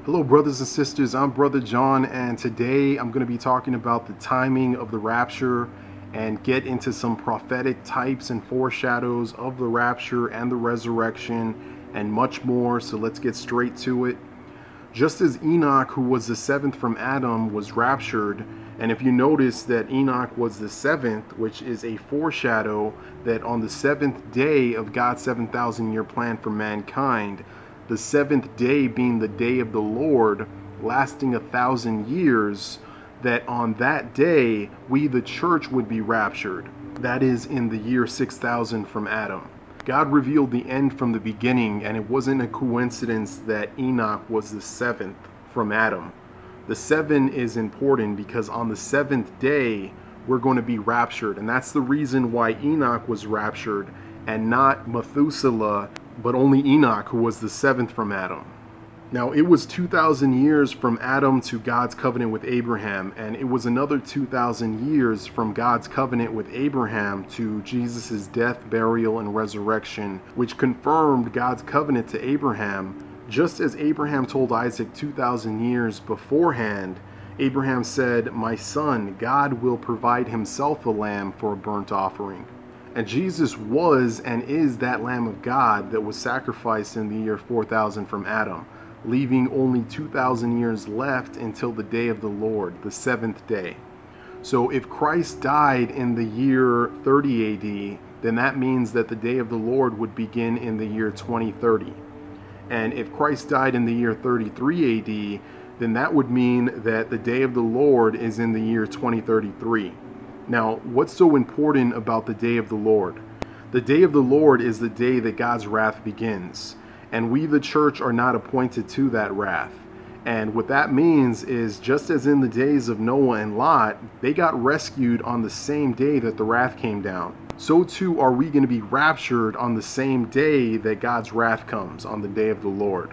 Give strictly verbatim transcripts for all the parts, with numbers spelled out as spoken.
Hello, brothers and sisters. I'm Brother John, and today I'm going to be talking about the timing of the rapture and get into some prophetic types and foreshadows of the rapture and the resurrection and much more. So let's get straight to it. Just as Enoch, who was the seventh from Adam, was raptured, and if you notice that Enoch was the seventh, which is a foreshadow that on the seventh day of God's seven thousand year plan for mankind, the seventh day being the day of the Lord, lasting a thousand years, that on that day we the church would be raptured. That is in the year six thousand from Adam. God revealed the end from the beginning, and it wasn't a coincidence that Enoch was the seventh from Adam. The seven is important because on the seventh day we're going to be raptured, and that's the reason why Enoch was raptured and not Methuselah, but only Enoch, who was the seventh from Adam. Now, it was two thousand years from Adam to God's covenant with Abraham, and it was another two thousand years from God's covenant with Abraham to Jesus' death, burial, and resurrection, which confirmed God's covenant to Abraham. Just as Abraham told Isaac two thousand years beforehand, Abraham said, "My son, God will provide himself a lamb for a burnt offering." And Jesus was and is that Lamb of God that was sacrificed in the year four thousand from Adam, leaving only two thousand years left until the day of the Lord, the seventh day. So if Christ died in the year thirty A D, then that means that the day of the Lord would begin in the year twenty thirty. And if Christ died in the year thirty-three A D, then that would mean that the day of the Lord is in the year twenty thirty-three. Now, what's so important about the day of the Lord? The day of the Lord is the day that God's wrath begins, and we, the church, are not appointed to that wrath. And what that means is, just as in the days of Noah and Lot, they got rescued on the same day that the wrath came down. So too are we going to be raptured on the same day that God's wrath comes, on the day of the Lord.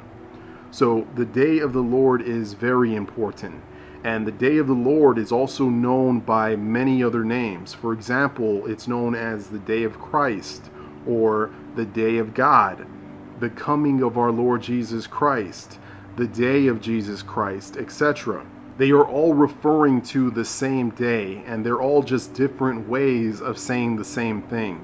So the day of the Lord is very important. And the day of the Lord is also known by many other names. For example, it's known as the day of Christ, or the day of God, the coming of our Lord Jesus Christ, the day of Jesus Christ, et cetera. They are all referring to the same day, and they're all just different ways of saying the same thing.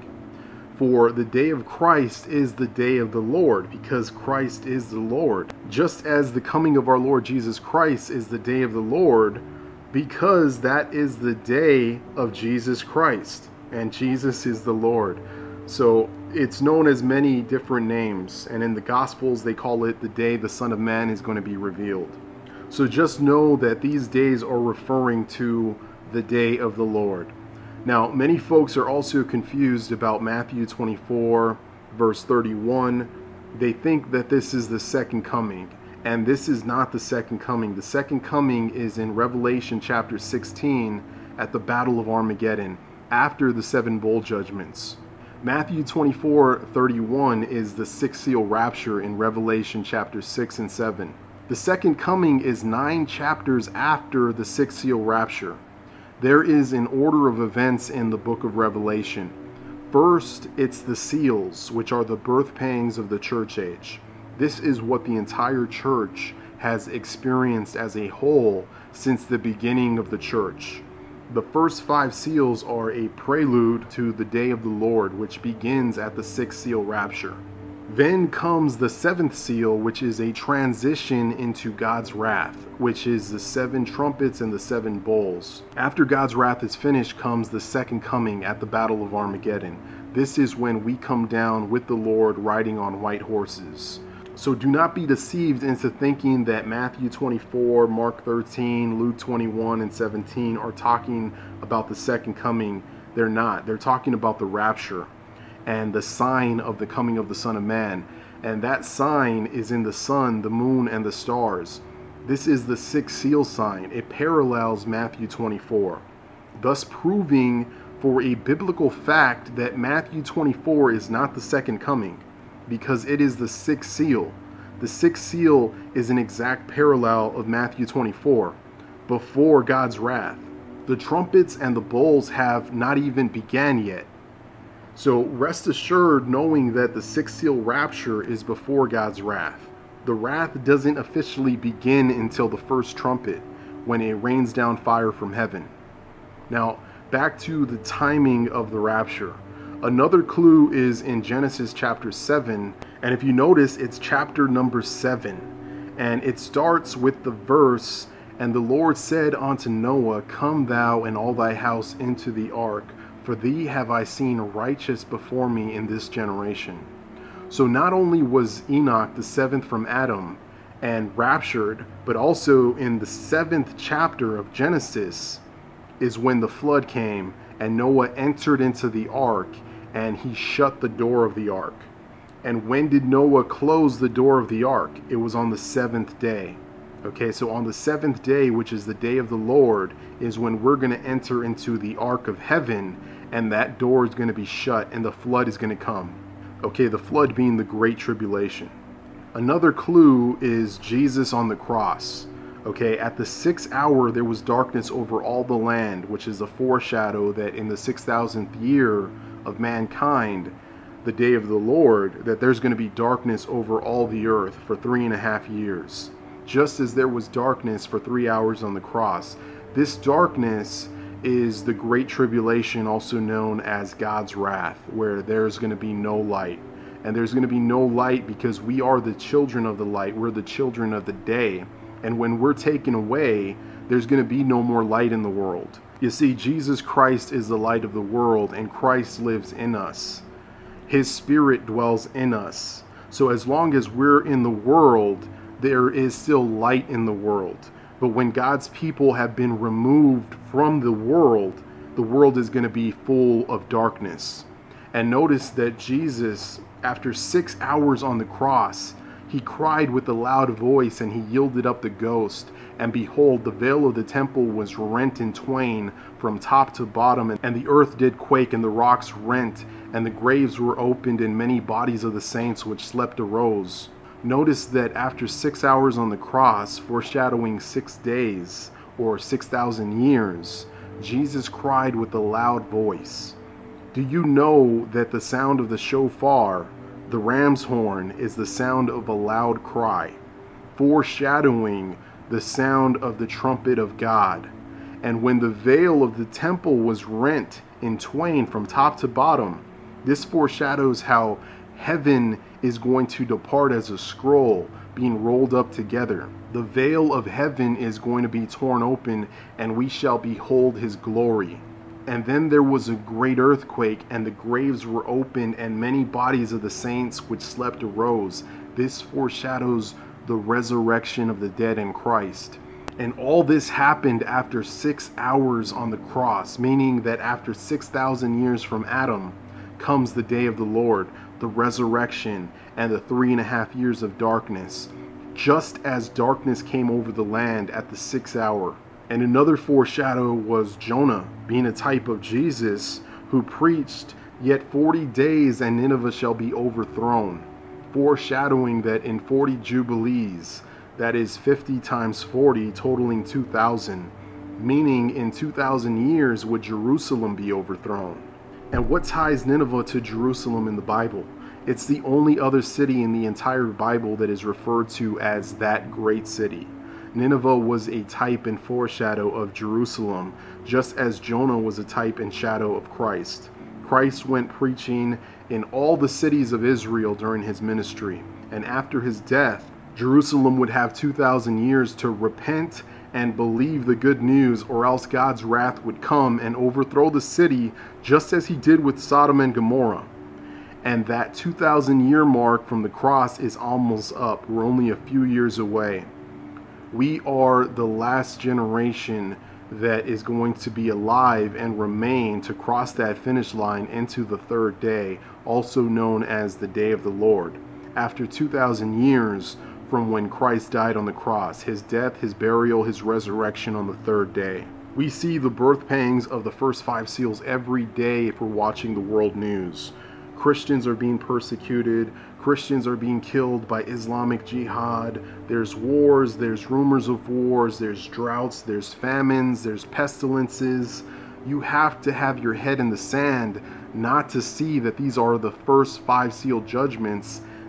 For the day of Christ is the day of the Lord, because Christ is the Lord. Just as the coming of our Lord Jesus Christ is the day of the Lord, because that is the day of Jesus Christ, and Jesus is the Lord. So it's known as many different names, and in the Gospels they call it the day the Son of Man is going to be revealed. So just know that these days are referring to the day of the Lord. Now, many folks are also confused about Matthew twenty-four, verse thirty-one. They think that this is the second coming, and this is not the second coming. The second coming is in Revelation chapter sixteen at the Battle of Armageddon, after the seven bowl judgments. Matthew twenty-four, thirty-one is the sixth seal rapture in Revelation chapter six and seven. The second coming is nine chapters after the sixth seal rapture. There is an order of events in the book of Revelation. First, it's the seals, which are the birth pangs of the church age. This is what the entire church has experienced as a whole since the beginning of the church. The first five seals are a prelude to the day of the Lord, which begins at the sixth seal rapture. Then comes the seventh seal, which is a transition into God's wrath, which is the seven trumpets and the seven bowls. After God's wrath is finished comes the second coming at the Battle of Armageddon. This is when we come down with the Lord riding on white horses. So do not be deceived into thinking that Matthew twenty-four, Mark thirteen, Luke twenty-one, and seventeen are talking about the second coming. They're not. They're talking about the rapture and the sign of the coming of the Son of Man. And that sign is in the sun, the moon, and the stars. This is the sixth seal sign. It parallels Matthew twenty-four, thus proving for a biblical fact that Matthew twenty-four is not the second coming, because it is the sixth seal. The sixth seal is an exact parallel of Matthew twenty-four, before God's wrath. The trumpets and the bowls have not even began yet. So rest assured knowing that the sixth seal rapture is before God's wrath. the wrath doesn't officially begin until the first trumpet, when it rains down fire from heaven. Now, back to the timing of the rapture. Another clue is in Genesis chapter seven, and if you notice, it's chapter number seven, and it starts with the verse, "And the Lord said unto Noah, Come thou and all thy house into the ark, for thee have I seen righteous before me in this generation." So not only was Enoch the seventh from Adam and raptured, but also in the seventh chapter of Genesis is when the flood came and Noah entered into the ark and he shut the door of the ark. And when did Noah close the door of the ark? It was on the seventh day. Okay, so on the seventh day, which is the day of the Lord, is when we're going to enter into the ark of heaven, and that door is going to be shut and the flood is going to come. Okay, the flood being the Great Tribulation. Another clue is Jesus on the cross. Okay, at the sixth hour there was darkness over all the land, which is a foreshadow that in the six thousandth year of mankind, the day of the Lord, that there's going to be darkness over all the earth for three and a half years. Just as there was darkness for three hours on the cross. This darkness is the Great Tribulation, also known as God's wrath, where there's going to be no light. And there's going to be no light because we are the children of the light. We're the children of the day. And when we're taken away, there's going to be no more light in the world. You see, Jesus Christ is the light of the world, and Christ lives in us. His Spirit dwells in us. So as long as we're in the world, there is still light in the world. But when God's people have been removed from the world, the world is going to be full of darkness. And notice that Jesus, after six hours on the cross, he cried with a loud voice and he yielded up the ghost. And behold, the veil of the temple was rent in twain from top to bottom, and the earth did quake, and the rocks rent, and the graves were opened, and many bodies of the saints which slept arose. Notice that after six hours on the cross, foreshadowing six days or six thousand years, Jesus cried with a loud voice. Do you know that the sound of the shofar, the ram's horn, is the sound of a loud cry, foreshadowing the sound of the trumpet of God? And when the veil of the temple was rent in twain from top to bottom, this foreshadows how heaven is going to depart as a scroll being rolled up together. The veil of heaven is going to be torn open, and we shall behold his glory. And then there was a great earthquake, and the graves were opened, and many bodies of the saints which slept arose. This foreshadows the resurrection of the dead in Christ. And all this happened after six hours on the cross, meaning that after six thousand years from Adam comes the day of the Lord, the resurrection, and the three and a half years of darkness, just as darkness came over the land at the sixth hour. And another foreshadow was Jonah, being a type of Jesus, who preached, "Yet forty days and Nineveh shall be overthrown," foreshadowing that in forty jubilees, that is fifty times forty, totaling two thousand, meaning in two thousand years would Jerusalem be overthrown. And what ties Nineveh to Jerusalem in the Bible? It's the only other city in the entire Bible that is referred to as that great city. Nineveh was a type and foreshadow of Jerusalem, just as Jonah was a type and shadow of Christ. Christ went preaching in all the cities of Israel during his ministry, and after his death, Jerusalem would have two thousand years to repent and believe the good news, or else God's wrath would come and overthrow the city, just as he did with Sodom and Gomorrah. And that two thousand year mark from the cross is almost up. We're only a few years away. We are the last generation that is going to be alive and remain to cross that finish line into the third day, also known as the day of the Lord. After two thousand years from when Christ died on the cross, his death, his burial, his resurrection on the third day. We see the birth pangs of the first five seals every day if we're watching the world news. Christians are being persecuted. Christians are being killed by Islamic Jihad. There's wars, there's rumors of wars, there's droughts, there's famines, there's pestilences. You have to have your head in the sand not to see that these are the first five seal judgments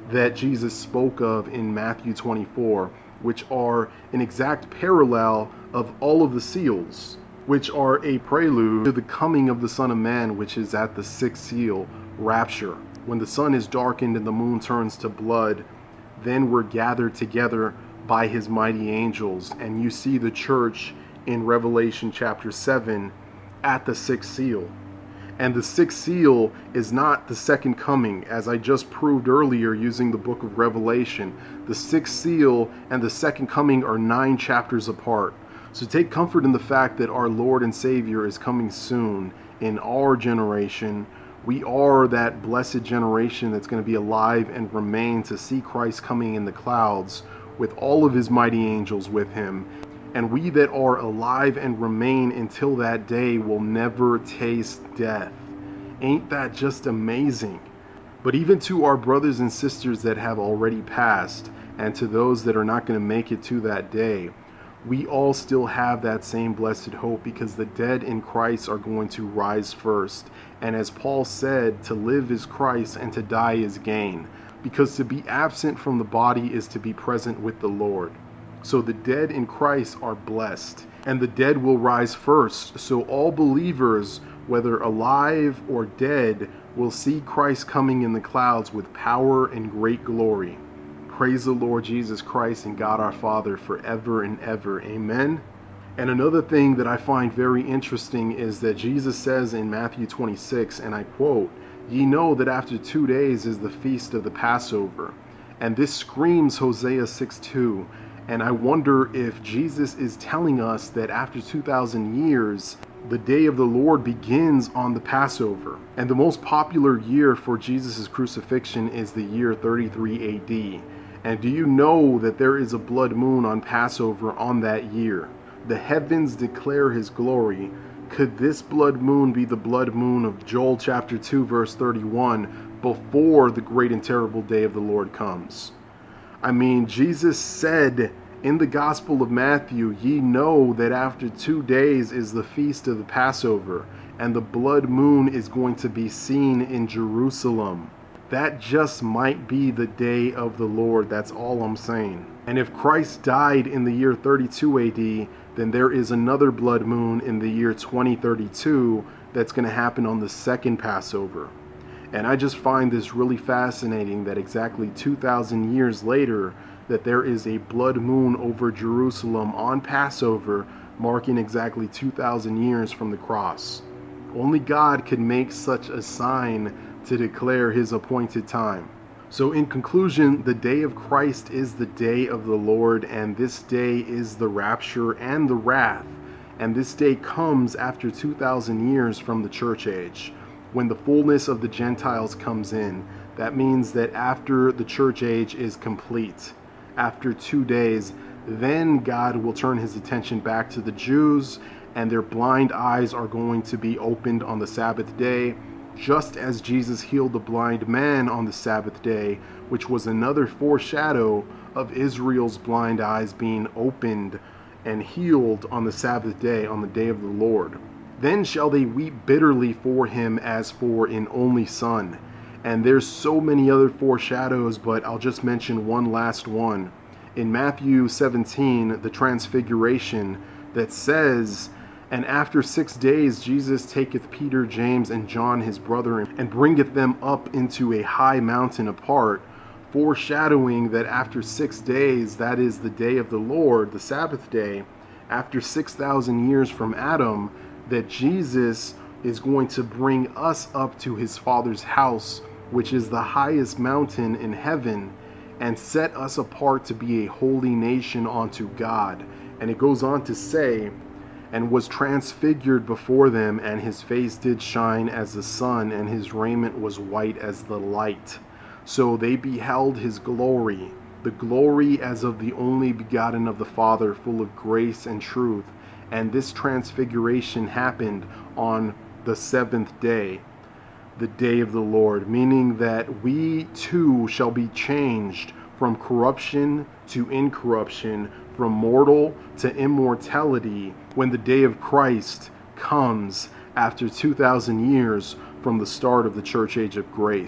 that Jesus spoke of in Matthew twenty-four, which are an exact parallel of all of the seals, which are a prelude to the coming of the Son of Man, which is at the sixth seal, rapture. When the sun is darkened and the moon turns to blood, then we're gathered together by his mighty angels. And you see the church in Revelation chapter seven at the sixth seal. And the sixth seal is not the second coming, as I just proved earlier using the book of Revelation. The sixth seal and the second coming are nine chapters apart. So take comfort in the fact that our Lord and Savior is coming soon in our generation. We are that blessed generation that's going to be alive and remain to see Christ coming in the clouds with all of his mighty angels with him. And we that are alive and remain until that day will never taste death. Ain't that just amazing? But even to our brothers and sisters that have already passed, and to those that are not going to make it to that day, we all still have that same blessed hope, because the dead in Christ are going to rise first. And as Paul said, to live is Christ and to die is gain, because to be absent from the body is to be present with the Lord. So the dead in Christ are blessed, and the dead will rise first. So all believers, whether alive or dead, will see Christ coming in the clouds with power and great glory. Praise the Lord Jesus Christ and God our Father forever and ever. Amen. And another thing that I find very interesting is that Jesus says in Matthew twenty-six, and I quote, "Ye know that after two days is the feast of the Passover." And this screams Hosea six two. And I wonder if Jesus is telling us that after two thousand years, the day of the Lord begins on the Passover. And the most popular year for Jesus' crucifixion is the year thirty-three A D. And do you know that there is a blood moon on Passover on that year? The heavens declare his glory. Could this blood moon be the blood moon of Joel chapter two verse thirty-one, before the great and terrible day of the Lord comes? I mean, Jesus said in the Gospel of Matthew, "Ye know that after two days is the feast of the Passover, and the blood moon is going to be seen in Jerusalem." That just might be the day of the Lord. That's all I'm saying. And if Christ died in the year thirty-two A D, then there is another blood moon in the year twenty thirty-two that's going to happen on the second Passover. And I just find this really fascinating that exactly two thousand years later, that there is a blood moon over Jerusalem on Passover, marking exactly two thousand years from the cross. Only God could make such a sign to declare his appointed time. So in conclusion, the day of Christ is the day of the Lord, and this day is the rapture and the wrath. And this day comes after two thousand years from the church age, when the fullness of the Gentiles comes in. That means that after the church age is complete, after two days, then God will turn his attention back to the Jews, and their blind eyes are going to be opened on the Sabbath day, just as Jesus healed the blind man on the Sabbath day, which was another foreshadow of Israel's blind eyes being opened and healed on the Sabbath day, on the day of the Lord. Then shall they weep bitterly for him as for an only son. And there's so many other foreshadows, but I'll just mention one last one. In Matthew seventeen, the transfiguration, that says, "And after six days Jesus taketh Peter, James, and John his brother, and bringeth them up into a high mountain apart," foreshadowing that after six days, that is the day of the Lord, the Sabbath day, after six thousand years from Adam, that Jesus is going to bring us up to his Father's house, which is the highest mountain in heaven, and set us apart to be a holy nation unto God. And it goes on to say, "And was transfigured before them, and his face did shine as the sun, and his raiment was white as the light. So they beheld his glory, the glory as of the only begotten of the Father, full of grace and truth." And this transfiguration happened on the seventh day, the day of the Lord, meaning that we too shall be changed from corruption to incorruption, from mortal to immortality, when the day of Christ comes after two thousand years from the start of the church age of grace.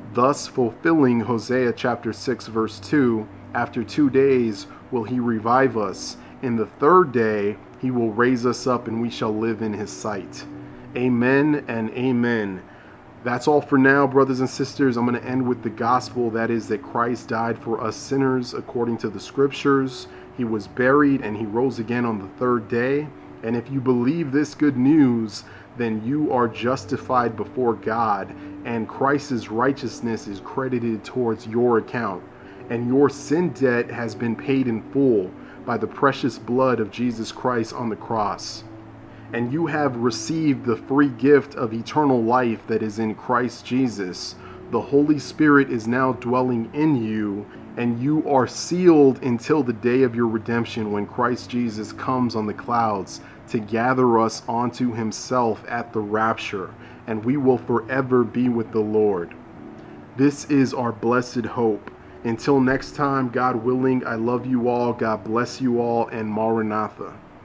thus fulfilling Hosea chapter six verse two, after two days will he revive us. In the third day he will raise us up, and we shall live in his sight. Amen and amen. That's all for now, brothers and sisters. I'm going to end with the gospel. That is that Christ died for us sinners according to the scriptures. He was buried and he rose again on the third day. And if you believe this good news, then you are justified before God, and Christ's righteousness is credited towards your account. And your sin debt has been paid in full by the precious blood of Jesus Christ on the cross. And you have received the free gift of eternal life that is in Christ Jesus. The Holy Spirit is now dwelling in you, and you are sealed until the day of your redemption, when Christ Jesus comes on the clouds to gather us onto himself at the rapture, and we will forever be with the Lord. This is our blessed hope. Until next time, God willing, I love you all. God bless you all, and Maranatha.